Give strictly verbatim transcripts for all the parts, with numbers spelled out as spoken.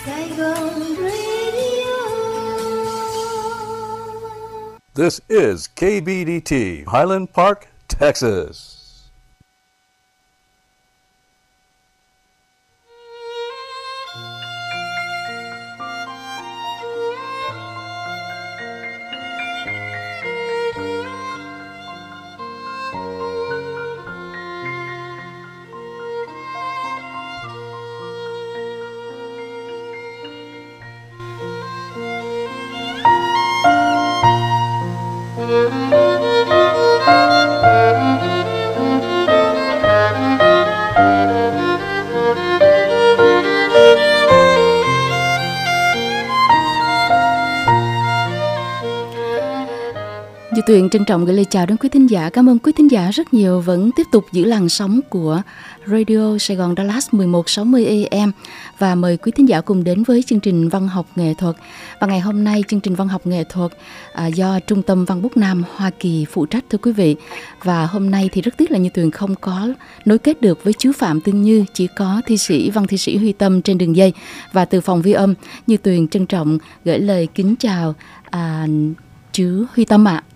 Saigon Radio. This is K B D T, Highland Park, Texas. Duy Tuyền trân trọng gửi lời chào đến quý thính giả. Cảm ơn quý thính giả rất nhiều vẫn tiếp tục giữ làn sóng của Radio Sài Gòn Dallas mười một sáu mươi A M và mời quý thính giả cùng đến với chương trình văn học nghệ thuật. Và ngày hôm nay chương trình văn học nghệ thuật à, do Trung tâm Văn bút Nam Hoa Kỳ phụ trách thưa quý vị. Và hôm nay thì rất tiếc là Như Tuyền không có nối kết được với chú Phạm Tương Như, chỉ có thi sĩ văn thi sĩ Huy Tâm trên đường dây. Và từ phòng ghi âm, Như Tuyền trân trọng gửi lời kính chào à, chú Huy Tâm ạ. À.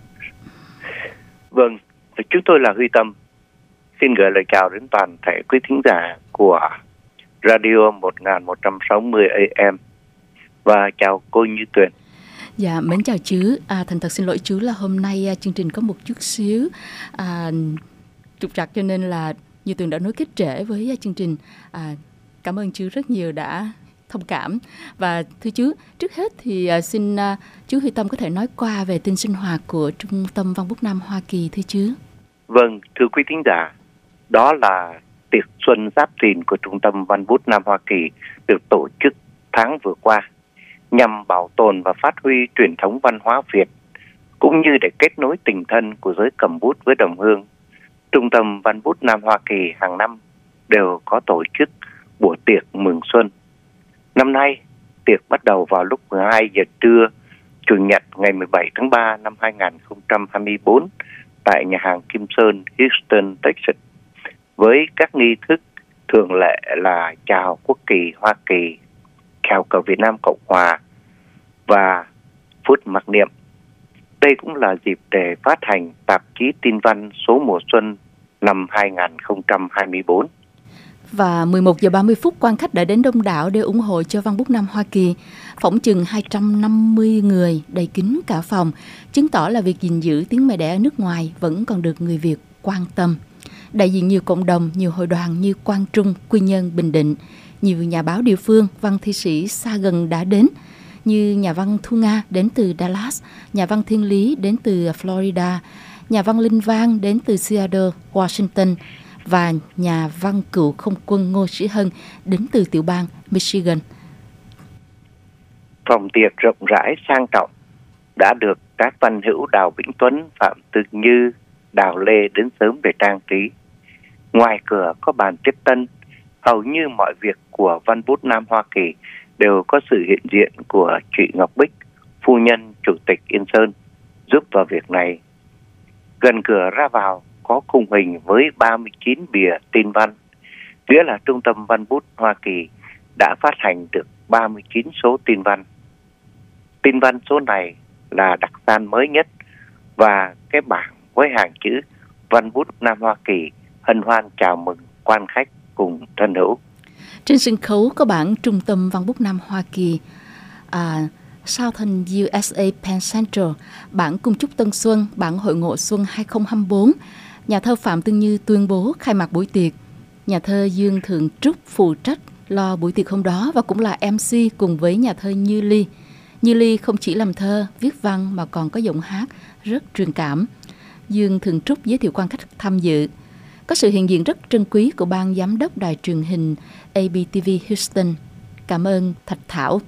Vâng, chúng tôi là Huy Tâm. Xin gửi lời chào đến toàn thể quý thính giả của Radio một một sáu mươi A M và chào cô Như Tuyền. Dạ, mến chào chú. À, thành thật xin lỗi chú là hôm nay chương trình có một chút xíu à, trục trặc cho nên là Như Tuyền đã nối kết trễ với chương trình. À, cảm ơn chú rất nhiều đã thông cảm. Và thưa chú, trước hết thì uh, xin uh, chú Huy Tâm có thể nói qua về tin sinh hoạt của Trung tâm Văn bút Nam Hoa Kỳ thưa chú. Vâng, thưa quý thính giả, đó là tiệc xuân Giáp Thìn của Trung tâm Văn bút Nam Hoa Kỳ được tổ chức tháng vừa qua nhằm bảo tồn và phát huy truyền thống văn hóa Việt cũng như để kết nối tình thân của giới cầm bút với đồng hương. Trung tâm Văn bút Nam Hoa Kỳ hàng năm đều có tổ chức buổi tiệc mừng xuân. Năm nay, tiệc bắt đầu vào lúc mười hai giờ trưa, Chủ nhật ngày mười bảy tháng ba năm hai nghìn không trăm hai mươi tư tại nhà hàng Kim Sơn, Houston, Texas, với các nghi thức thường lệ là chào quốc kỳ Hoa Kỳ, chào cờ Việt Nam Cộng Hòa và phút mặc niệm. Đây cũng là dịp để phát hành tạp chí tin văn số mùa xuân năm hai nghìn không trăm hai mươi tư. Và mười một giờ ba mươi phút quan khách đã đến đông đảo để ủng hộ cho Văn bút Nam Hoa Kỳ. Phỏng chừng hai trăm năm mươi người đầy kín cả phòng, chứng tỏ là việc gìn giữ tiếng mẹ đẻ ở nước ngoài vẫn còn được người Việt quan tâm. Đại diện nhiều cộng đồng, nhiều hội đoàn như Quang Trung, Quy Nhơn, Bình Định, nhiều nhà báo địa phương, văn thi sĩ xa gần đã đến, như nhà văn Thu Nga đến từ Dallas, nhà văn Thiên Lý đến từ Florida, nhà văn Linh Vang đến từ Seattle, Washington, và nhà văn cựu không quân Ngô Sĩ Hân đến từ tiểu bang Michigan. Phòng tiệc rộng rãi sang trọng đã được các văn hữu Đào Vĩnh Tuấn, Phạm Tương Như, Đào Lê đến sớm để trang trí. Ngoài cửa có bàn tiếp tân, hầu như mọi việc của Văn bút Nam Hoa Kỳ đều có sự hiện diện của chị Ngọc Bích, phu nhân Chủ tịch Yên Sơn, giúp vào việc này. Gần cửa ra vào có khung hình với ba mươi chín bìa tin văn, nghĩa là Trung tâm Văn bút Hoa Kỳ đã phát hành được ba mươi chín số tin văn. Tin văn số này là đặc san mới nhất và cái bảng với hàng chữ Văn bút Nam Hoa Kỳ hân hoan chào mừng quan khách cùng thân hữu. Trên sân khấu có bảng Trung tâm Văn bút Nam Hoa Kỳ, à, Southern u ét a Penn Central, bảng Cung chúc Tân Xuân, bảng Hội ngộ Xuân hai không hai tư. Nhà thơ Phạm Tương Như tuyên bố khai mạc buổi tiệc. Nhà thơ Dương Thượng Trúc phụ trách lo buổi tiệc hôm đó và cũng là em xê cùng với nhà thơ Như Ly. Như Ly không chỉ làm thơ, viết văn mà còn có giọng hát rất truyền cảm. Dương Thượng Trúc giới thiệu quan khách tham dự. Có sự hiện diện rất trân quý của ban giám đốc đài truyền hình a bê tê vê Houston. Cảm ơn Thạch Thảo.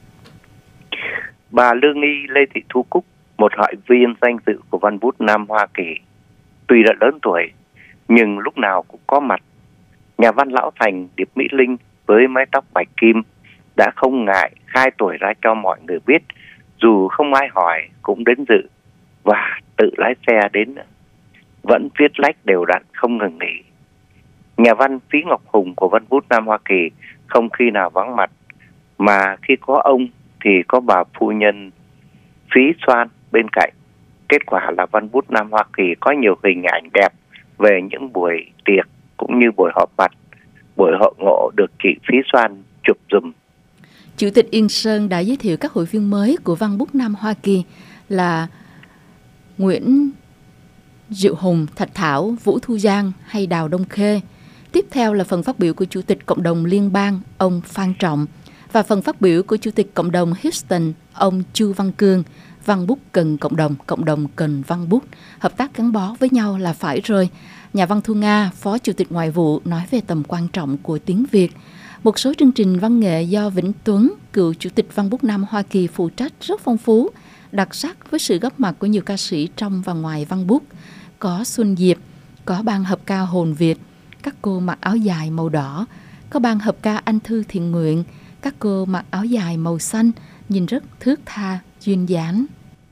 Bà Lương Nghi Lê Thị Thu Cúc, một hội viên danh dự của Văn bút Nam Hoa Kỳ, tuy đã lớn tuổi nhưng lúc nào cũng có mặt. Nhà văn lão thành Điệp Mỹ Linh với mái tóc bạch kim đã không ngại khai tuổi ra cho mọi người biết, dù không ai hỏi cũng đến dự và tự lái xe đến, vẫn viết lách đều đặn không ngừng nghỉ. Nhà văn Phí Ngọc Hùng của Văn bút Nam Hoa Kỳ không khi nào vắng mặt Mà khi có ông thì có bà phu nhân Phí Xoan bên cạnh. Kết quả là Văn bút Nam Hoa Kỳ có nhiều hình ảnh đẹp về những buổi tiệc cũng như buổi họp mặt, buổi hội ngộ được chị Phí Xoan chụp giùm. Chủ tịch Yên Sơn đã giới thiệu các hội viên mới của Văn bút Nam Hoa Kỳ là Nguyễn Diệu Hùng, Thạch Thảo, Vũ Thu Giang hay Đào Đông Khê. Tiếp theo là phần phát biểu của Chủ tịch Cộng đồng Liên bang, ông Phan Trọng, và phần phát biểu của Chủ tịch Cộng đồng Houston, ông Chu Văn Cương. Văn bút cần cộng đồng, cộng đồng cần văn bút. Hợp tác gắn bó với nhau là phải rồi. Nhà văn Thu Nga, Phó Chủ tịch Ngoại vụ, nói về tầm quan trọng của tiếng Việt. Một số chương trình văn nghệ do Vĩnh Tuấn, cựu Chủ tịch Văn bút Nam Hoa Kỳ phụ trách rất phong phú, đặc sắc với sự góp mặt của nhiều ca sĩ trong và ngoài văn bút. Có Xuân Diệp, có ban hợp ca Hồn Việt, các cô mặc áo dài màu đỏ, có ban hợp ca Anh Thư Thiện Nguyện, các cô mặc áo dài màu xanh, nhìn rất thướt tha, duyên dáng.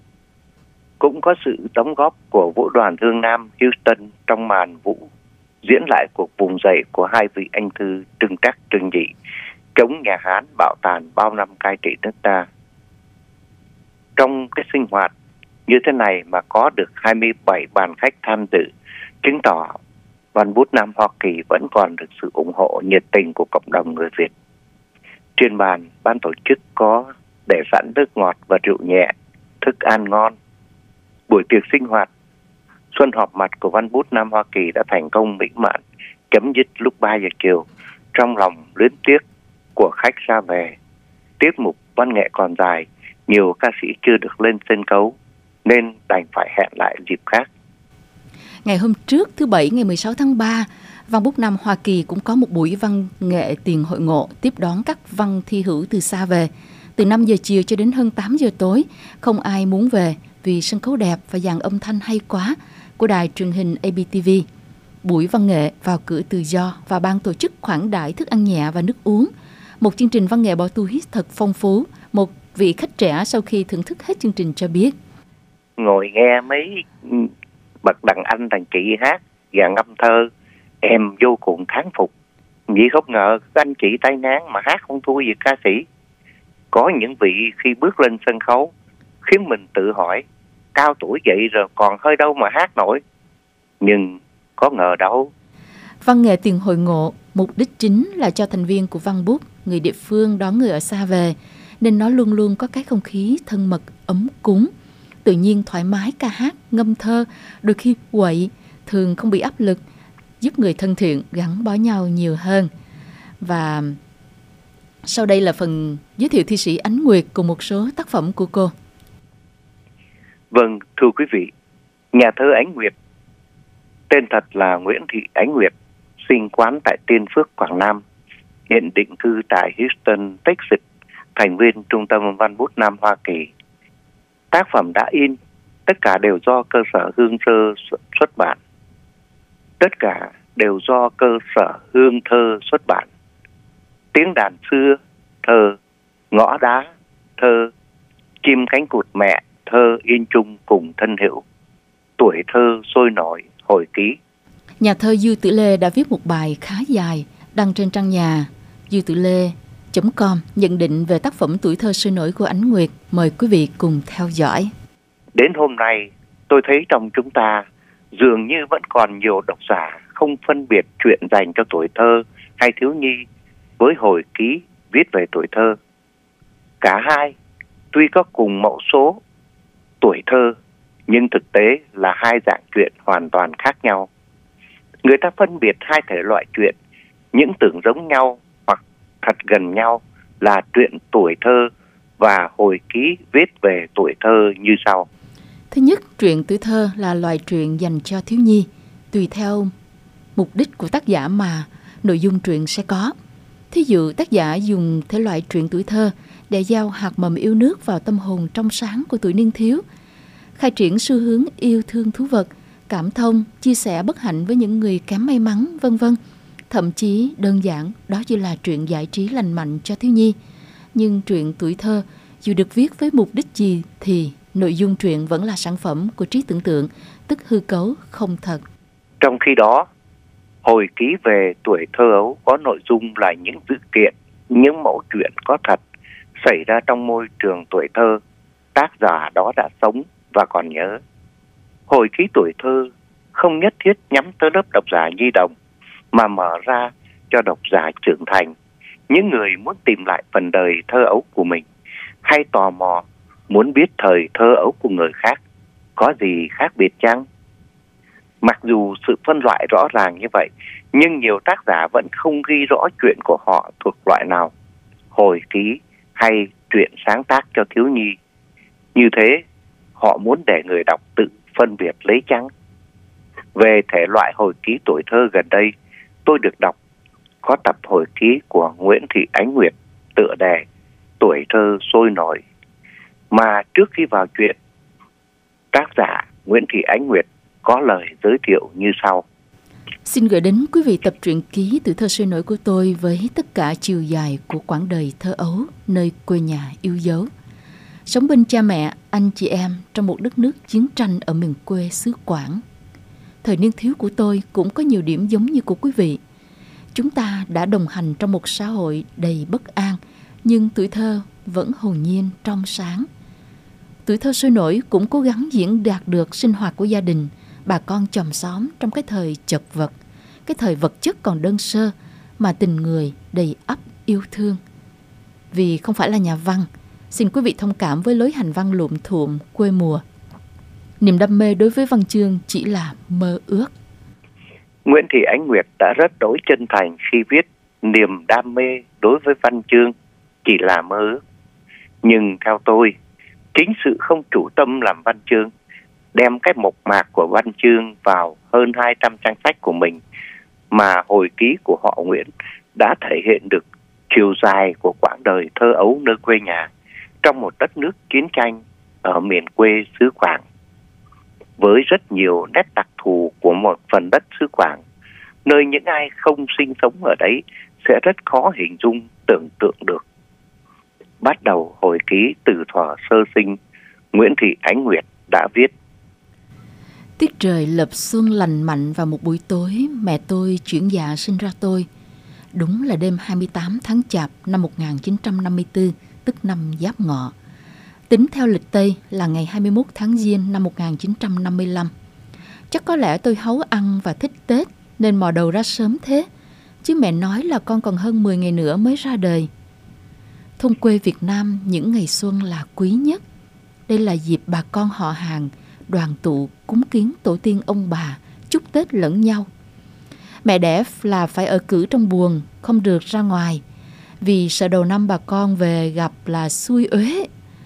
Cũng có sự đóng góp của Vũ đoàn Hương Nam Houston trong màn vũ diễn lại cuộc vùng dậy của hai vị anh thư Trưng Trắc Trưng Nhị chống nhà Hán bạo tàn bao năm cai trị nước ta. Trong cái sinh hoạt như thế này mà có được hai mươi bảy bàn khách tham dự, chứng tỏ Văn bút Nam Hoa Kỳ vẫn còn được sự ủng hộ nhiệt tình của cộng đồng người Việt. Trên bàn, ban tổ chức có để sẵn nước ngọt và rượu nhẹ, thức ăn ngon. Buổi tiệc sinh hoạt xuân họp mặt của Văn bút Nam Hoa Kỳ đã thành công mỹ mãn, chấm dứt lúc ba giờ chiều. Trong lòng luyến tiếc của khách ra về, tiết mục văn nghệ còn dài, nhiều ca sĩ chưa được lên sân khấu nên đành phải hẹn lại dịp khác. Ngày hôm trước, thứ Bảy ngày mười sáu tháng ba, Văn bút Nam Hoa Kỳ cũng có một buổi văn nghệ tiền hội ngộ tiếp đón các văn thi hữu từ xa về. Từ năm giờ chiều cho đến hơn tám giờ tối, không ai muốn về vì sân khấu đẹp và dàn âm thanh hay quá của đài truyền hình a bê tê vê. Buổi văn nghệ vào cửa tự do và ban tổ chức khoản đãi thức ăn nhẹ và nước uống. Một chương trình văn nghệ bỏ túi thật phong phú. Một vị khách trẻ sau khi thưởng thức hết chương trình cho biết: ngồi nghe mấy bậc đàn anh đàn chị hát và ngâm thơ, em vô cùng thán phục vì không ngờ các anh chị tay nán mà hát không thua gì ca sĩ. Có những vị khi bước lên sân khấu khiến mình tự hỏi cao tuổi vậy rồi còn hơi đâu mà hát nổi. Nhưng có ngờ đâu. Văn nghệ tiền hội ngộ mục đích chính là cho thành viên của văn bút, người địa phương đón người ở xa về, nên nó luôn luôn có cái không khí thân mật, ấm cúng, tự nhiên thoải mái ca hát, ngâm thơ, đôi khi quậy, thường không bị áp lực, giúp người thân thiện gắn bó nhau nhiều hơn. Và sau đây là phần giới thiệu thi sĩ Ánh Nguyệt cùng một số tác phẩm của cô. Vâng, thưa quý vị, nhà thơ Ánh Nguyệt, tên thật là Nguyễn Thị Ánh Nguyệt, sinh quán tại Tiên Phước, Quảng Nam, hiện định cư tại Houston, Texas, thành viên Trung tâm Văn bút Nam Hoa Kỳ. Tác phẩm đã in, tất cả đều do cơ sở Hương Thơ xuất bản. Tất cả đều do cơ sở Hương Thơ xuất bản. Tiếng đàn xưa, thơ, ngõ đá, thơ, chim cánh cụt mẹ, thơ in chung cùng thân hữu. Tuổi thơ sôi nổi, hồi ký. Nhà thơ Dư Tử Lê đã viết một bài khá dài, đăng trên trang nhà dư tử lê chấm com nhận định về tác phẩm tuổi thơ sôi nổi của Ánh Nguyệt. Mời quý vị cùng theo dõi. Đến hôm nay, tôi thấy trong chúng ta dường như vẫn còn nhiều độc giả không phân biệt chuyện dành cho tuổi thơ hay thiếu nhi với hồi ký viết về tuổi thơ. Cả hai tuy có cùng mẫu số tuổi thơ, nhưng thực tế là hai dạng chuyện hoàn toàn khác nhau. Người ta phân biệt hai thể loại chuyện, những tưởng giống nhau hoặc thật gần nhau là truyện tuổi thơ và hồi ký viết về tuổi thơ như sau. Thứ nhất, truyện tuổi thơ là loài truyện dành cho thiếu nhi. Tùy theo mục đích của tác giả mà nội dung truyện sẽ có. Thí dụ tác giả dùng thể loại truyện tuổi thơ để gieo hạt mầm yêu nước vào tâm hồn trong sáng của tuổi niên thiếu, khai triển xu hướng yêu thương thú vật, cảm thông, chia sẻ bất hạnh với những người kém may mắn, vân vân. Thậm chí đơn giản đó chỉ là truyện giải trí lành mạnh cho thiếu nhi. Nhưng truyện tuổi thơ dù được viết với mục đích gì thì nội dung truyện vẫn là sản phẩm của trí tưởng tượng, tức hư cấu không thật. Trong khi đó, hồi ký về tuổi thơ ấu có nội dung là những sự kiện, những mẫu chuyện có thật xảy ra trong môi trường tuổi thơ tác giả đó đã sống và còn nhớ. Hồi ký tuổi thơ không nhất thiết nhắm tới lớp độc giả nhi đồng, mà mở ra cho độc giả trưởng thành, những người muốn tìm lại phần đời thơ ấu của mình, hay tò mò muốn biết thời thơ ấu của người khác có gì khác biệt chăng? Mặc dù sự phân loại rõ ràng như vậy, nhưng nhiều tác giả vẫn không ghi rõ chuyện của họ thuộc loại nào, hồi ký hay truyện sáng tác cho thiếu nhi. Như thế, họ muốn để người đọc tự phân biệt lấy chăng? Về thể loại hồi ký tuổi thơ gần đây, tôi được đọc có tập hồi ký của Nguyễn Thị Ánh Nguyệt tựa đề Tuổi thơ sôi nổi. Mà trước khi vào chuyện, tác giả Nguyễn Thị Ánh Nguyệt có lời giới thiệu như sau. Xin gửi đến quý vị tập truyện ký Tuổi thơ sôi nổi của tôi với tất cả chiều dài của quãng đời thơ ấu nơi quê nhà yêu dấu. Sống bên cha mẹ, anh chị em trong một đất nước chiến tranh ở miền quê xứ Quảng. Thời niên thiếu của tôi cũng có nhiều điểm giống như của quý vị. Chúng ta đã đồng hành trong một xã hội đầy bất an, nhưng tuổi thơ vẫn hồn nhiên trong sáng. Tuổi thơ sôi nổi cũng cố gắng diễn đạt được sinh hoạt của gia đình, bà con chòm xóm trong cái thời chật vật, cái thời vật chất còn đơn sơ mà tình người đầy ắp yêu thương. Vì không phải là nhà văn, xin quý vị thông cảm với lối hành văn lụm thuộm quê mùa. Niềm đam mê đối với văn chương chỉ là mơ ước. Nguyễn Thị Ánh Nguyệt đã rất đối chân thành khi viết niềm đam mê đối với văn chương chỉ là mơ ước. Nhưng theo tôi, chính sự không chủ tâm làm văn chương, đem cái mộc mạc của văn chương vào hơn hai trăm trang sách của mình, mà hồi ký của họ Nguyễn đã thể hiện được chiều dài của quãng đời thơ ấu nơi quê nhà, trong một đất nước chiến tranh ở miền quê xứ Quảng. Với rất nhiều nét đặc thù của một phần đất xứ Quảng, nơi những ai không sinh sống ở đấy sẽ rất khó hình dung tưởng tượng được. Bắt đầu hồi ký từ thuở sơ sinh, Nguyễn Thị Ánh Nguyệt đã viết: Tiết trời lập xuân lành mạnh vào một buổi tối, mẹ tôi chuyển dạ sinh ra tôi. Đúng là đêm hai mươi tám tháng Chạp năm một nghìn chín trăm năm mươi tư, tức năm Giáp Ngọ. Tính theo lịch Tây là ngày hai mươi mốt tháng Giêng năm một nghìn chín trăm năm mươi lăm. Chắc có lẽ tôi háu ăn và thích Tết nên mò đầu ra sớm thế, chứ mẹ nói là con còn hơn mười ngày nữa mới ra đời. Thôn quê Việt Nam những ngày xuân là quý nhất. Đây là dịp bà con họ hàng đoàn tụ cúng kiến tổ tiên ông bà, chúc Tết lẫn nhau. Mẹ đẻ là phải ở cữ trong buồng, không được ra ngoài, vì sợ đầu năm bà con về gặp là xui uế.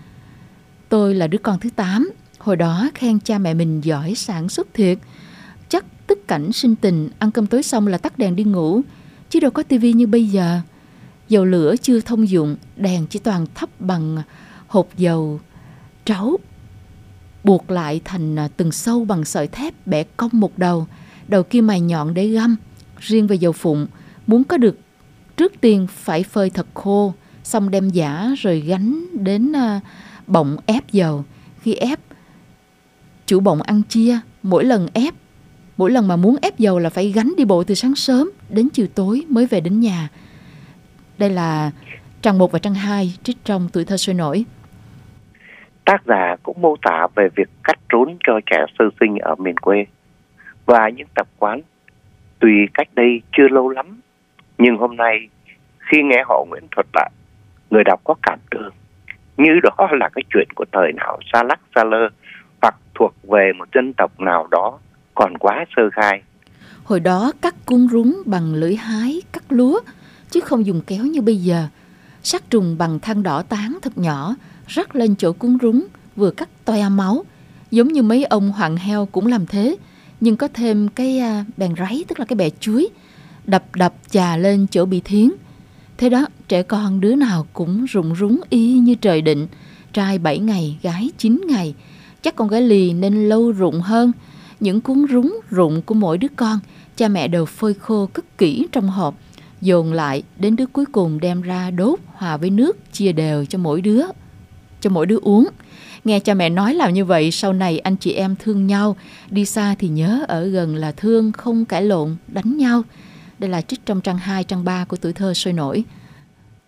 Tôi là đứa con thứ tám, hồi đó khen cha mẹ mình giỏi sản xuất thiệt. Chắc tức cảnh sinh tình, ăn cơm tối xong là tắt đèn đi ngủ, chứ đâu có tivi như bây giờ. Dầu lửa chưa thông dụng, đèn chỉ toàn thắp bằng hột dầu trấu, buộc lại thành từng sâu bằng sợi thép bẻ cong một đầu, đầu kia mài nhọn để găm. Riêng về dầu phụng, muốn có được trước tiên phải phơi thật khô, xong đem giã rồi gánh đến bọng ép dầu. Khi ép, chủ bọng ăn chia, mỗi lần ép, mỗi lần mà muốn ép dầu là phải gánh đi bộ từ sáng sớm đến chiều tối mới về đến nhà. Đây là trang một và trang hai trích trong Tuổi thơ sôi nổi. Tác giả cũng mô tả về việc cắt trốn cho trẻ sơ sinh ở miền quê và những tập quán tuy cách đây chưa lâu lắm, nhưng hôm nay khi nghe họ Nguyễn thuật lại, người đọc có cảm tưởng như đó là cái chuyện của thời nào xa lắc xa lơ, hoặc thuộc về một dân tộc nào đó còn quá sơ khai. Hồi đó cắt cuốn rúng bằng lưỡi hái cắt lúa, chứ không dùng kéo như bây giờ. Sát trùng bằng than đỏ tán thật nhỏ, rắc lên chỗ cuốn rúng, vừa cắt toe máu. Giống như mấy ông hoạn heo cũng làm thế, nhưng có thêm cái bèn ráy, tức là cái bè chuối, đập đập chà lên chỗ bị thiến. Thế đó, trẻ con đứa nào cũng rụng rúng y như trời định. Trai bảy ngày, gái chín ngày. Chắc con gái lì nên lâu rụng hơn. Những cuốn rúng rụng của mỗi đứa con, cha mẹ đều phơi khô cất kỹ trong hộp, dồn lại đến đứa cuối cùng đem ra đốt hòa với nước, chia đều cho mỗi đứa, cho mỗi đứa uống. Nghe cha mẹ nói làm như vậy, sau này anh chị em thương nhau, đi xa thì nhớ, ở gần là thương, không cãi lộn, đánh nhau. Đây là trích trong trang hai, trang ba của Tuổi thơ sôi nổi.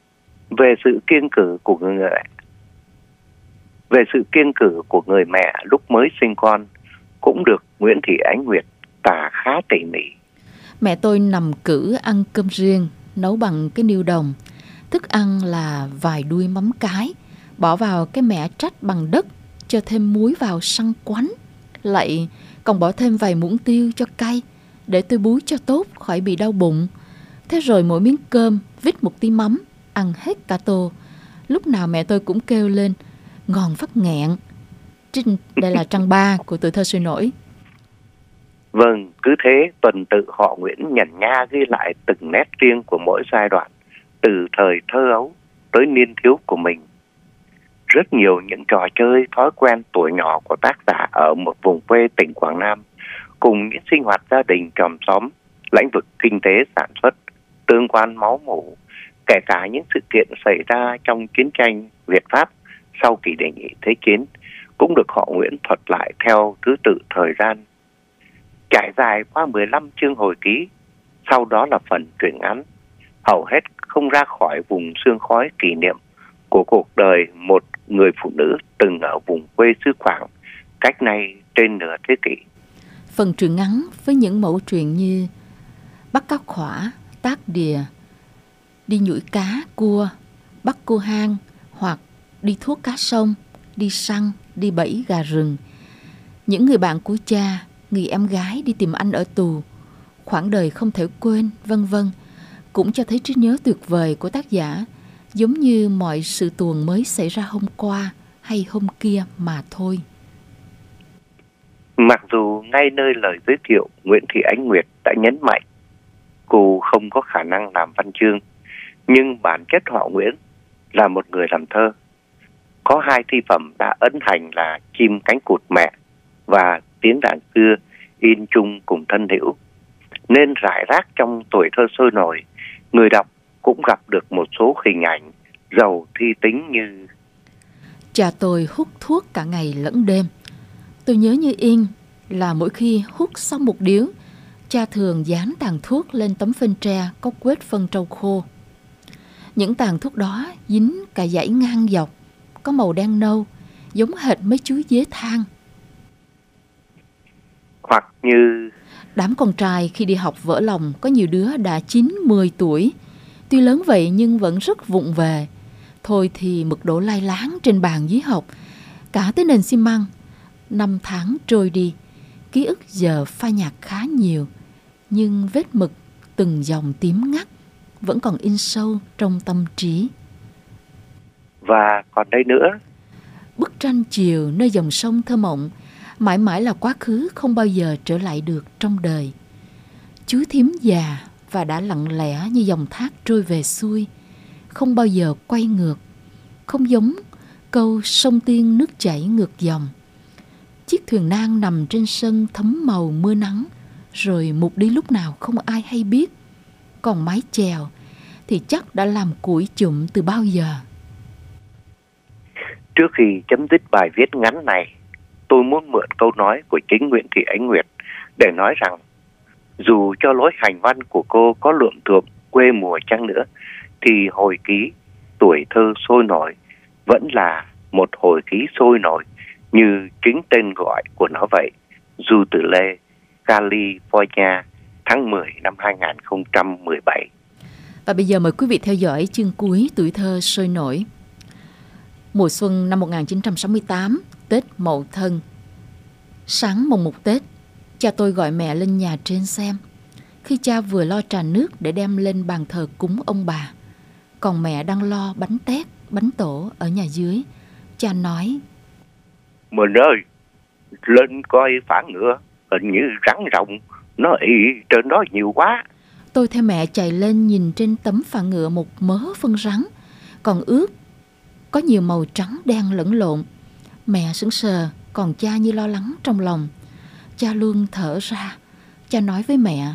Về sự kiêng cử của người về sự kiêng cử của người mẹ lúc mới sinh con cũng được Nguyễn Thị Ánh Nguyệt tả khá tỉ mỉ. Mẹ tôi nằm cữ ăn cơm riêng, nấu bằng cái niêu đồng. Thức ăn là vài đuôi mắm cái, bỏ vào cái mẻ trách bằng đất, cho thêm muối vào săn quánh. Lại còn bỏ thêm vài muỗng tiêu cho cay, để tôi búi cho tốt khỏi bị đau bụng. Thế rồi mỗi miếng cơm vít một tí mắm, ăn hết cả tô. Lúc nào mẹ tôi cũng kêu lên ngon phát nghẹn. Trinh, đây là trang ba của Tuổi Thơ Sôi Nổi. Vâng, cứ thế tuần tự họ Nguyễn nhẩn nha ghi lại từng nét riêng của mỗi giai đoạn, từ thời thơ ấu tới niên thiếu của mình. Rất nhiều những trò chơi, thói quen tuổi nhỏ của tác giả ở một vùng quê tỉnh Quảng Nam, cùng những sinh hoạt gia đình chòm xóm, lĩnh vực kinh tế sản xuất, tương quan máu mủ, kể cả những sự kiện xảy ra trong chiến tranh Việt Pháp sau kỳ đề nghị Thế chiến, cũng được họ Nguyễn thuật lại theo thứ tự thời gian. Trải dài qua mười lăm chương hồi ký, sau đó là phần truyện ngắn, hầu hết không ra khỏi vùng sương khói kỷ niệm của cuộc đời một người phụ nữ từng ở vùng quê xứ Quảng cách nay trên nửa thế kỷ. Phần truyện ngắn với những mẫu truyện như bắt cá khỏa, tác đìa, đi nhủi cá, cua, bắt cua hang, hoặc đi thuốc cá sông, đi săn, đi bẫy gà rừng. Những người bạn của cha, người em gái đi tìm anh ở tù, khoảng đời không thể quên, vân vân, cũng cho thấy trí nhớ tuyệt vời của tác giả, giống như mọi sự tuồng mới xảy ra hôm qua hay hôm kia mà thôi. Mặc dù ngay nơi lời giới thiệu, Nguyễn Thị Ánh Nguyệt đã nhấn mạnh cô không có khả năng làm văn chương, nhưng bản chất họ Nguyễn là một người làm thơ. Có hai thi phẩm đã ấn hành là Chim Cánh Cụt Mẹ và Tiếng Đàn Xưa in chung cùng thân hữu, nên rải rác trong Tuổi Thơ Sôi Nổi, người đọc cũng gặp được một số hình ảnh giàu thi tính như: Cha tôi hút thuốc cả ngày lẫn đêm. Tôi nhớ như in là mỗi khi hút xong một điếu, cha thường dán tàn thuốc lên tấm phên tre có quết phân trâu khô. Những tàn thuốc đó dính cả dãy ngang dọc, có màu đen nâu, giống hệt mấy chú dế than. Hoặc như đám con trai khi đi học vỡ lòng, có nhiều đứa đã chín mười tuổi, tuy lớn vậy nhưng vẫn rất vụng về. Thôi thì mực đổ lai láng trên bàn dưới học, cả tới nền xi măng. Năm tháng trôi đi, ký ức giờ phai nhạt khá nhiều, nhưng vết mực từng dòng tím ngắt vẫn còn in sâu trong tâm trí. Và còn đây nữa, bức tranh chiều nơi dòng sông thơ mộng, mãi mãi là quá khứ không bao giờ trở lại được trong đời. Chú thím già và đã lặng lẽ như dòng thác trôi về xuôi, không bao giờ quay ngược, không giống câu sông Tiên nước chảy ngược dòng. Chiếc thuyền nan nằm trên sân thấm màu mưa nắng, rồi mục đi lúc nào không ai hay biết. Còn mái chèo thì chắc đã làm củi chụm từ bao giờ. Trước khi chấm dứt bài viết ngắn này, tôi muốn mượn câu nói của chính Nguyễn Thị Ánh Nguyệt để nói rằng dù cho lối hành văn của cô có luộm thuộm quê mùa chăng nữa, thì hồi ký Tuổi Thơ Sôi Nổi vẫn là một hồi ký sôi nổi như chính tên gọi của nó vậy. Du Tử Lê, California, tháng mười năm hai nghìn không trăm mười bảy. Và bây giờ mời quý vị theo dõi chương cuối Tuổi Thơ Sôi Nổi. Mùa xuân năm một nghìn chín trăm sáu mươi tám, Tết Mậu Thân. Sáng mùng một Tết, cha tôi gọi mẹ lên nhà trên xem. Khi cha vừa lo trà nước để đem lên bàn thờ cúng ông bà, còn mẹ đang lo bánh tét, bánh tổ ở nhà dưới, cha nói: Mình ơi, lên coi phản ngựa, hình như rắn rồng, nó ị trên đó nhiều quá. Tôi theo mẹ chạy lên nhìn trên tấm phản ngựa một mớ phân rắn, còn ướt, có nhiều màu trắng đen lẫn lộn. Mẹ sững sờ, còn cha như lo lắng trong lòng. Cha luôn thở ra. Cha nói với mẹ: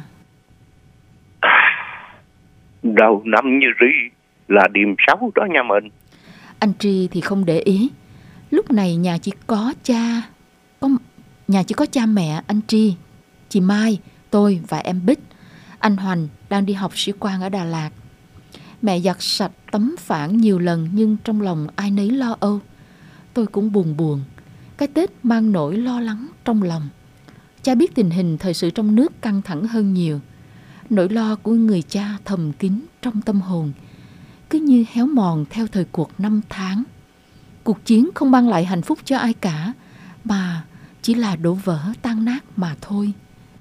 Đầu năm như ri là điềm xấu đó nha mình. Anh Tri thì không để ý. Lúc này nhà chỉ có cha có Nhà chỉ có cha mẹ anh Tri, chị Mai, tôi và em Bích. Anh Hoành đang đi học sĩ quan ở Đà Lạt. Mẹ giặt sạch tấm phản nhiều lần nhưng trong lòng ai nấy lo âu. Tôi cũng buồn buồn. Cái Tết mang nỗi lo lắng trong lòng. Cha biết tình hình thời sự trong nước căng thẳng hơn nhiều. Nỗi lo của người cha thầm kín trong tâm hồn, cứ như héo mòn theo thời cuộc năm tháng. Cuộc chiến không mang lại hạnh phúc cho ai cả, mà chỉ là đổ vỡ tan nát mà thôi.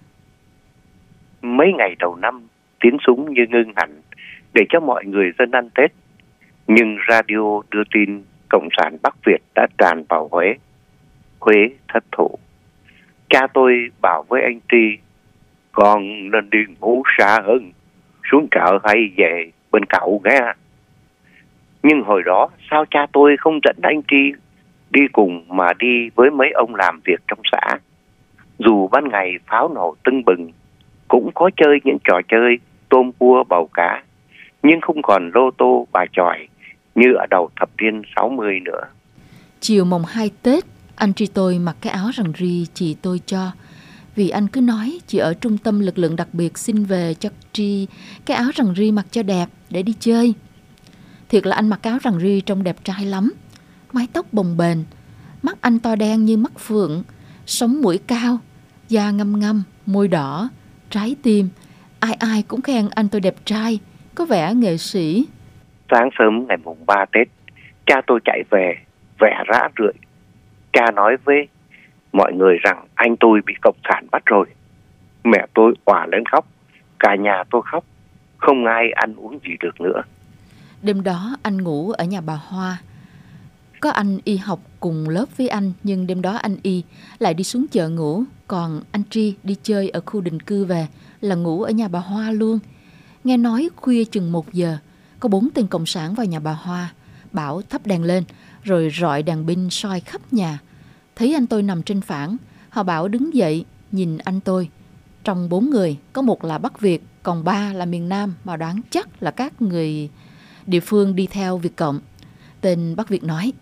Mấy ngày đầu năm, tiếng súng như ngưng hẳn để cho mọi người dân ăn Tết. Nhưng radio đưa tin Cộng sản Bắc Việt đã tràn vào Huế. Huế thất thủ. Cha tôi bảo với anh Tri, con nên đi ngủ xa hơn, xuống chợ hay về bên cậu nghe. Nhưng hồi đó sao cha tôi không dẫn anh Tri đi cùng mà đi với mấy ông làm việc trong xã. Dù ban ngày pháo nổ tưng bừng, cũng có chơi những trò chơi tôm cua bầu cá, nhưng không còn lô tô bà chòi như ở đầu thập niên sáu mươi nữa. Chiều mồng hai Tết, anh Tri tôi mặc cái áo rằn ri chị tôi cho. Vì anh cứ nói chị ở trung tâm lực lượng đặc biệt xin về cho Tri cái áo rằn ri mặc cho đẹp để đi chơi. Thiệt là anh mặc áo rằn ri trông đẹp trai lắm. Mái tóc bồng bềnh, mắt anh to đen như mắt phượng, sống mũi cao, da ngăm ngăm, môi đỏ, trái tim. Ai ai cũng khen anh tôi đẹp trai, có vẻ nghệ sĩ. Sáng sớm ngày mùng ba Tết, cha tôi chạy về, vẻ rã rượi. Cha nói với mọi người rằng anh tôi bị Cộng sản bắt rồi. Mẹ tôi òa lên khóc, cả nhà tôi khóc, không ai ăn uống gì được nữa. Đêm đó anh ngủ ở nhà bà Hoa. Có anh Y học cùng lớp với anh, nhưng đêm đó anh Y lại đi xuống chợ ngủ. Còn anh Tri đi chơi ở khu định cư về là ngủ ở nhà bà Hoa luôn. Nghe nói khuya chừng một giờ, có bốn tên cộng sản vào nhà bà Hoa, bảo thắp đèn lên, rồi rọi đèn pin soi khắp nhà. Thấy anh tôi nằm trên phản, họ bảo đứng dậy nhìn anh tôi. Trong bốn người, có một là Bắc Việt, còn ba là miền Nam, mà đoán chắc là các người địa phương đi theo Việt Cộng. Tên Bắc Việt nói: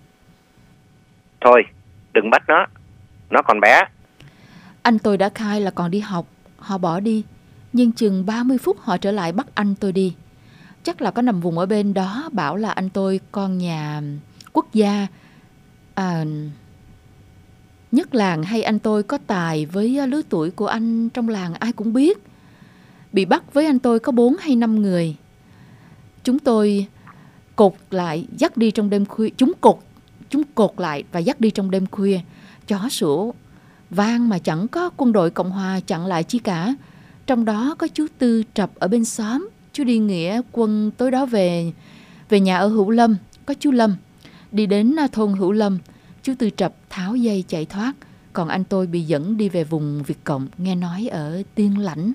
Thôi, đừng bắt nó, nó còn bé. Anh tôi đã khai là còn đi học, họ bỏ đi. Nhưng chừng ba mươi phút họ trở lại bắt anh tôi đi. Chắc là có nằm vùng ở bên đó, bảo là anh tôi con nhà quốc gia, à, nhất làng, hay anh tôi có tài với lứa tuổi của anh trong làng ai cũng biết. Bị bắt với anh tôi có bốn hay năm người. Chúng tôi cột lại dắt đi trong đêm khuya. Chúng cột, chúng cột lại và dắt đi trong đêm khuya. Chó sủa vang mà chẳng có quân đội Cộng Hòa chặn lại chi cả. Trong đó có chú Tư Trập ở bên xóm. Chú đi nghĩa quân tối đó về về nhà ở Hữu Lâm. Có chú Lâm. Đi đến thôn Hữu Lâm, chú Tư Trập tháo dây chạy thoát. Còn anh tôi bị dẫn đi về vùng Việt Cộng, nghe nói ở Tiên Lãnh.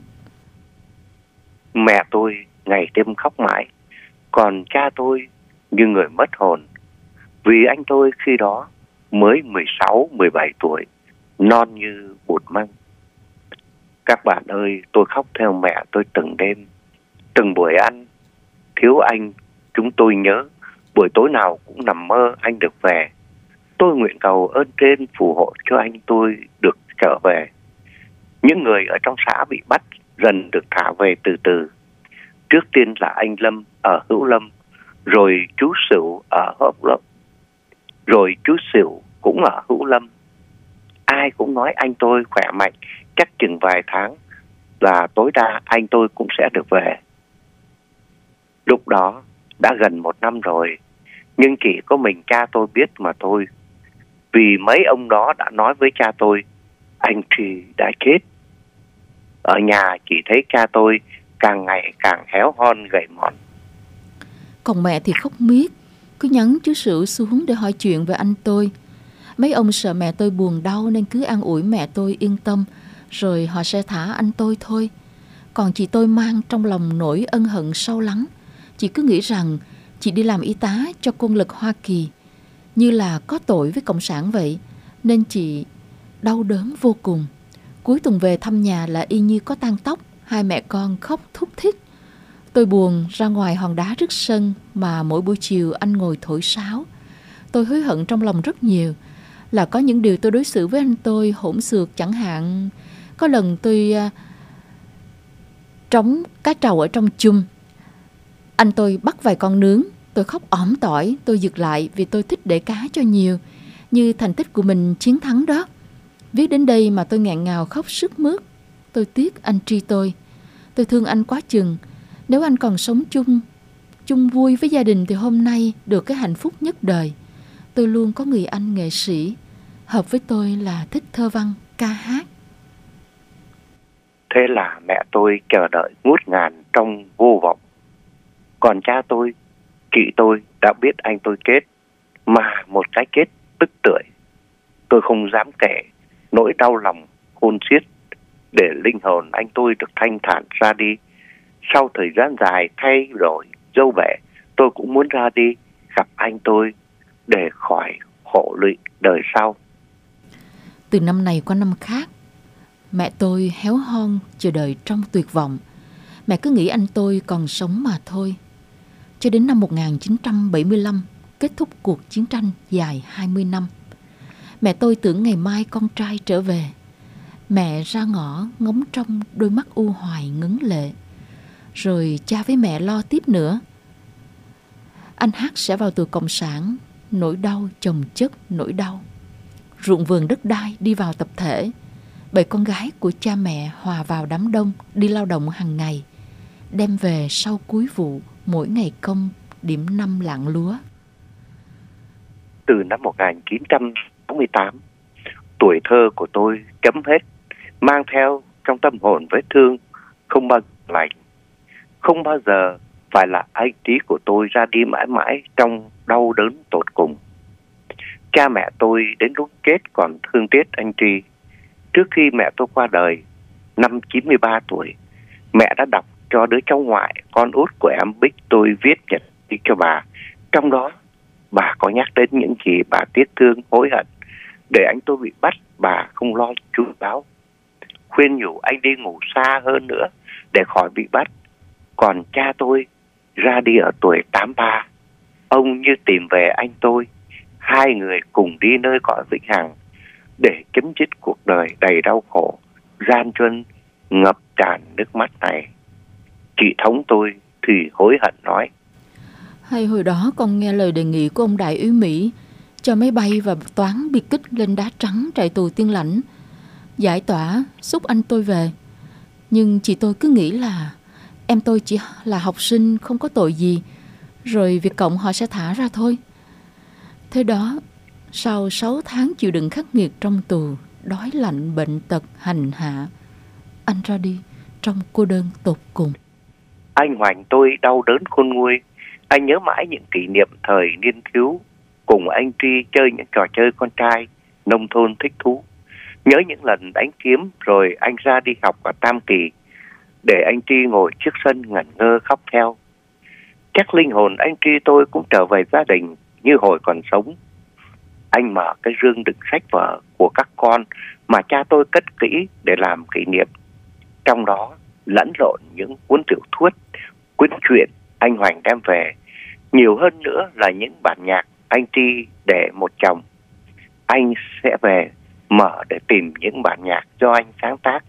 Mẹ tôi ngày đêm khóc mãi, còn cha tôi như người mất hồn. Vì anh tôi khi đó mới mười sáu, mười bảy tuổi, non như bột măng. Các bạn ơi, tôi khóc theo mẹ tôi từng đêm, từng buổi ăn. Thiếu anh, chúng tôi nhớ, buổi tối nào cũng nằm mơ anh được về. Tôi nguyện cầu ơn trên phù hộ cho anh tôi được trở về. Những người ở trong xã bị bắt dần được thả về từ từ. Trước tiên là anh Lâm ở Hữu Lâm, rồi chú Sửu ở Hữu Lâm, rồi chú Sửu cũng ở Hữu Lâm. Ai cũng nói anh tôi khỏe mạnh, chắc chừng vài tháng là tối đa anh tôi cũng sẽ được về. Lúc đó đã gần một năm rồi, nhưng chỉ có mình cha tôi biết mà thôi. Vì mấy ông đó đã nói với cha tôi, anh Tri đã chết. Ở nhà chỉ thấy cha tôi càng ngày càng héo hon gầy mòn. Còn mẹ thì khóc miết, cứ nhắn chú Sửu xuống để hỏi chuyện về anh tôi. Mấy ông sợ mẹ tôi buồn đau nên cứ an ủi mẹ tôi yên tâm, rồi họ sẽ thả anh tôi thôi. Còn chị tôi mang trong lòng nỗi ân hận sâu lắng. Chị cứ nghĩ rằng chị đi làm y tá cho quân lực Hoa Kỳ, như là có tội với Cộng sản vậy, nên chị đau đớn vô cùng. Cuối tuần về thăm nhà là y như có tang tóc, hai mẹ con khóc thút thít. Tôi buồn ra ngoài hòn đá trước sân mà mỗi buổi chiều anh ngồi thổi sáo. Tôi hối hận trong lòng rất nhiều, là có những điều tôi đối xử với anh tôi hỗn xược, chẳng hạn có lần tôi uh, trống cá trầu ở trong chum. Anh tôi bắt vài con nướng, Tôi khóc ỏm tỏi, tôi giật lại vì tôi thích để cá cho nhiều, như thành tích của mình chiến thắng đó. Viết đến đây mà tôi nghẹn ngào khóc sướt mướt. Tôi tiếc anh Tri tôi. Tôi thương anh quá chừng. Nếu anh còn sống chung, chung vui với gia đình thì hôm nay được cái hạnh phúc nhất đời. Tôi luôn có người anh nghệ sĩ, hợp với tôi là thích thơ văn, ca hát. Thế là mẹ tôi chờ đợi ngút ngàn trong vô vọng. Còn cha tôi, chị tôi đã biết anh tôi chết, mà một cái chết tức tưởi. Tôi không dám kể nỗi đau lòng khôn xiết để linh hồn anh tôi được thanh thản ra đi. Sau thời gian dài thay đổi dâu bể, tôi cũng muốn ra đi gặp anh tôi để khỏi khổ lụy đời sau. Từ năm này qua năm khác, mẹ tôi héo hon chờ đợi trong tuyệt vọng. Mẹ cứ nghĩ anh tôi còn sống mà thôi. Cho đến năm một nghìn chín trăm bảy mươi lăm, kết thúc cuộc chiến tranh dài hai mươi năm. Mẹ tôi tưởng ngày mai con trai trở về. Mẹ ra ngõ ngóng trong đôi mắt u hoài ngấn lệ. Rồi cha với mẹ lo tiếp nữa. Anh Hát sẽ vào tù cộng sản, nỗi đau chồng chất nỗi đau. Ruộng vườn đất đai đi vào tập thể. Bảy con gái của cha mẹ hòa vào đám đông đi lao động hàng ngày, đem về sau cuối vụ mỗi ngày công điểm năm lạng lúa. Từ năm một nghìn chín trăm sáu mươi tám, tuổi thơ của tôi chấm hết, mang theo trong tâm hồn vết thương không bao giờ lành. Không bao giờ phải là anh trí của tôi ra đi mãi mãi trong đau đớn tột cùng. Cha mẹ tôi đến lúc chết còn thương tiếc anh Tri. Trước khi mẹ tôi qua đời, năm chín mươi ba tuổi, mẹ đã đọc cho đứa cháu ngoại, con út của em Bích tôi viết nhật ký cho bà. Trong đó, bà có nhắc đến những gì bà tiếc thương, hối hận. Để anh tôi bị bắt, bà không lo chu đáo. Khuyên nhủ anh đi ngủ xa hơn nữa để khỏi bị bắt. Còn cha tôi ra đi ở tuổi tám mươi ba. Ông như tìm về anh tôi. Hai người cùng đi nơi cõi vĩnh hằng để chấm dứt cuộc đời đầy đau khổ, gian truân, ngập tràn nước mắt này. Chị thống tôi thì hối hận nói: Hay hồi đó con nghe lời đề nghị của ông đại úy Mỹ cho máy bay và toán biệt kích lên đá trắng trại tù Tiên Lãnh, giải tỏa xúc anh tôi về. Nhưng chị tôi cứ nghĩ là em tôi chỉ là học sinh không có tội gì, rồi Việt Cộng họ sẽ thả ra thôi. Thế đó, sau sáu tháng chịu đựng khắc nghiệt trong tù, đói lạnh bệnh tật hành hạ, anh ra đi trong cô đơn tột cùng. Anh Hoành tôi đau đớn khôn nguôi. Anh nhớ mãi những kỷ niệm thời niên thiếu, cùng anh Tri chơi những trò chơi con trai nông thôn thích thú. Nhớ những lần đánh kiếm rồi anh ra đi học ở Tam Kỳ, để anh Tri ngồi trước sân ngẩn ngơ khóc theo. Chắc linh hồn anh Tri tôi cũng trở về gia đình như hồi còn sống. Anh mở cái rương đựng sách vở của các con mà cha tôi cất kỹ để làm kỷ niệm. Trong đó lẫn lộn những cuốn tiểu thuyết, cuốn truyện anh Hoành đem về. Nhiều hơn nữa là những bản nhạc anh Tri để một chồng. Anh sẽ về mở để tìm những bản nhạc do anh sáng tác.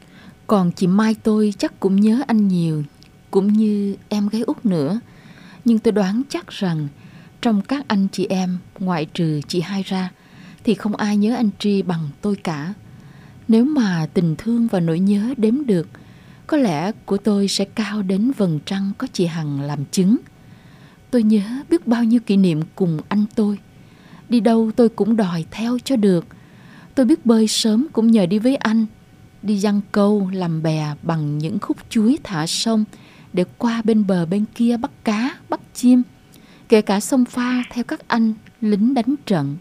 Còn chị Mai tôi chắc cũng nhớ anh nhiều, cũng như em gái út nữa. Nhưng tôi đoán chắc rằng trong các anh chị em, ngoại trừ chị hai ra, thì không ai nhớ anh Tri bằng tôi cả. Nếu mà tình thương và nỗi nhớ đếm được, có lẽ của tôi sẽ cao đến vầng trăng có chị Hằng làm chứng. Tôi nhớ biết bao nhiêu kỷ niệm cùng anh tôi. Đi đâu tôi cũng đòi theo cho được. Tôi biết bơi sớm cũng nhờ đi với anh. Đi giăng câu, làm bè bằng những khúc chuối thả sông để qua bên bờ bên kia bắt cá, bắt chim. Kể cả sông pha theo các anh lính đánh trận.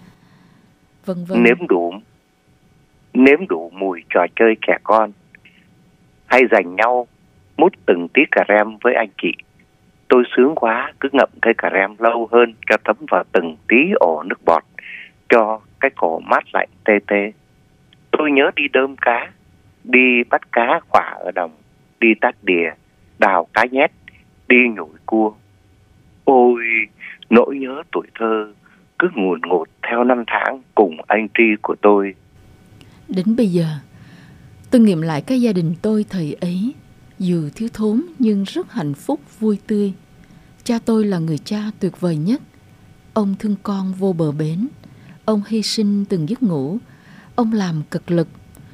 Vân vân. Nếm đủ, nếm đủ mùi trò chơi trẻ con, hay giành nhau mút từng tí cà rem với anh chị. Tôi sướng quá, cứ ngậm cây cà rem lâu hơn cho thấm vào từng tí ổ nước bọt, cho cái cổ mát lạnh tê tê. Tôi nhớ đi đơm cá, đi bắt cá khỏa ở đồng, đi tát đìa, đào cá nhét, đi nhủi cua. Ôi, nỗi nhớ tuổi thơ cứ ngùn ngụt theo năm tháng cùng anh Tri của tôi. Đến bây giờ, tôi nghiệm lại cái gia đình tôi thời ấy, dù thiếu thốn nhưng rất hạnh phúc vui tươi. Cha tôi là người cha tuyệt vời nhất. Ông thương con vô bờ bến. Ông hy sinh từng giấc ngủ. Ông làm cực lực.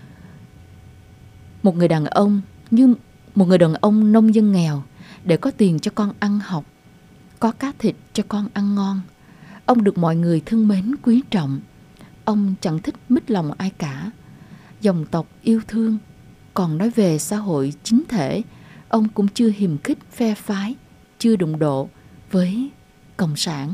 Một người đàn ông như một người đàn ông nông dân nghèo, để có tiền cho con ăn học, có cá thịt cho con ăn ngon. Ông được mọi người thương mến quý trọng. Ông chẳng thích mít lòng ai cả. Dòng tộc yêu thương. Còn nói về xã hội chính thể, ông cũng chưa hiềm khích phe phái, chưa đụng độ với cộng sản.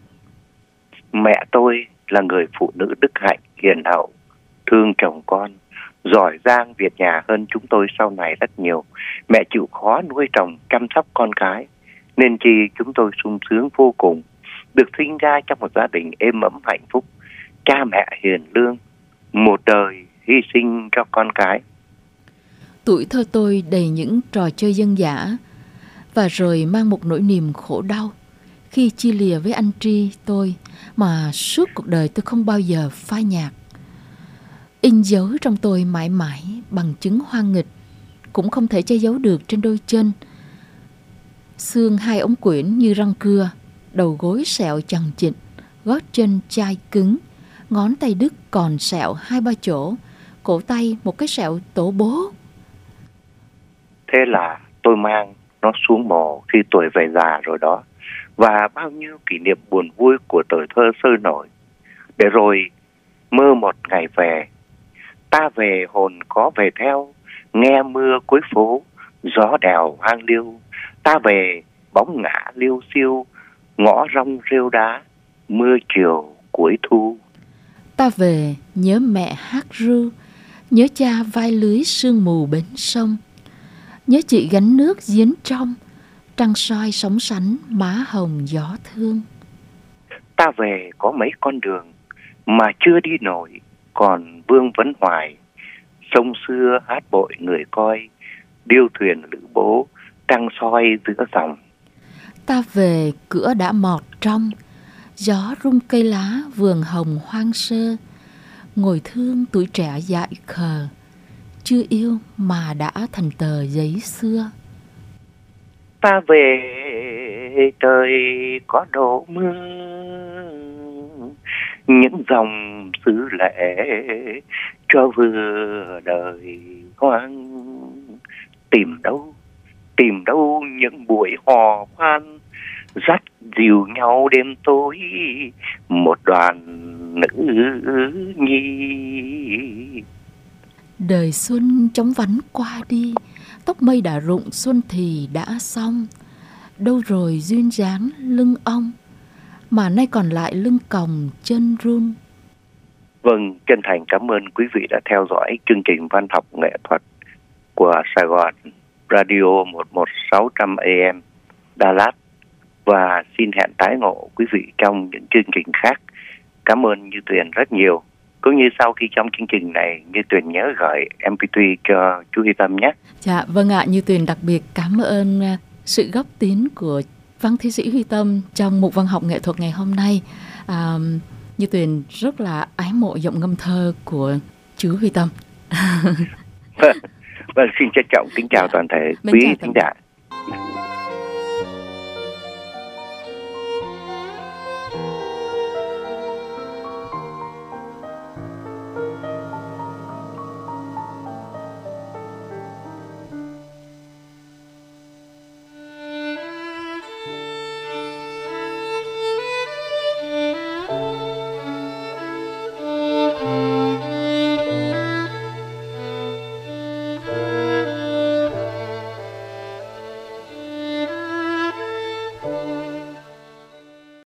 Mẹ tôi là người phụ nữ đức hạnh, hiền hậu, thương chồng con, giỏi giang việc nhà hơn chúng tôi sau này rất nhiều. Mẹ chịu khó nuôi trồng, chăm sóc con cái, nên chi chúng tôi sung sướng vô cùng. Được sinh ra trong một gia đình êm ấm hạnh phúc, cha mẹ hiền lương, một đời hy sinh cho con cái. Tuổi thơ tôi đầy những trò chơi dân dã, và rồi mang một nỗi niềm khổ đau khi chia lìa với anh Tri tôi mà suốt cuộc đời tôi không bao giờ phai nhạt. In dấu trong tôi mãi mãi bằng chứng hoang nghịch, cũng không thể che giấu được trên đôi chân. Xương hai ống quyển như răng cưa, đầu gối sẹo chằng chịt, gót chân chai cứng, ngón tay đứt còn sẹo hai ba chỗ, cổ tay một cái sẹo tổ bố. Thế là tôi mang nó xuống mồ khi tuổi về già rồi đó. Và bao nhiêu kỷ niệm buồn vui của tuổi thơ sôi nổi. Để rồi mơ một ngày về, ta về hồn có về theo, nghe mưa cuối phố, gió đèo hang liêu. Ta về bóng ngã liêu xiêu, ngõ rong rêu đá, mưa chiều cuối thu. Ta về nhớ mẹ hát ru, nhớ cha vai lưới sương mù bến sông, nhớ chị gánh nước giếng trong, trăng soi sóng sánh má hồng gió thương. Ta về có mấy con đường mà chưa đi nổi, còn vương vấn hoài. Sông xưa hát bội người coi, điêu thuyền lữ bố, trăng soi giữa dòng. Ta về cửa đã mọt trong, gió rung cây lá vườn hồng hoang sơ, ngồi thương tuổi trẻ dại khờ, chưa yêu mà đã thành tờ giấy xưa. Ta về trời có đổ mưa, những dòng xứ lệ cho vừa đời hoang. Tìm đâu, tìm đâu những buổi hò khoan, dắt dìu nhau đêm tối, một đoàn nữ nhi. Đời xuân chóng vánh qua đi, tóc mây đã rụng xuân thì đã xong. Đâu rồi duyên dáng lưng ong, mà nay còn lại lưng còng chân run. Vâng, chân thành cảm ơn quý vị đã theo dõi chương trình văn học nghệ thuật của Sài Gòn Radio một một sáu trăm A M Đà Lạt. Và xin hẹn tái ngộ quý vị trong những chương trình khác. Cảm ơn Như Tuyền rất nhiều. Cũng như sau khi trong chương trình này, Như Tuyền nhớ gửi em pê ba cho chú Huy Tâm nhé. Dạ, vâng ạ, Như Tuyền đặc biệt cảm ơn sự góp tín của văn thi sĩ Huy Tâm trong mục văn học nghệ thuật ngày hôm nay. À, Như Tuyền rất là ái mộ giọng ngâm thơ của chú Huy Tâm. Vâng, xin trân trọng kính chào toàn thể Bên quý khán giả.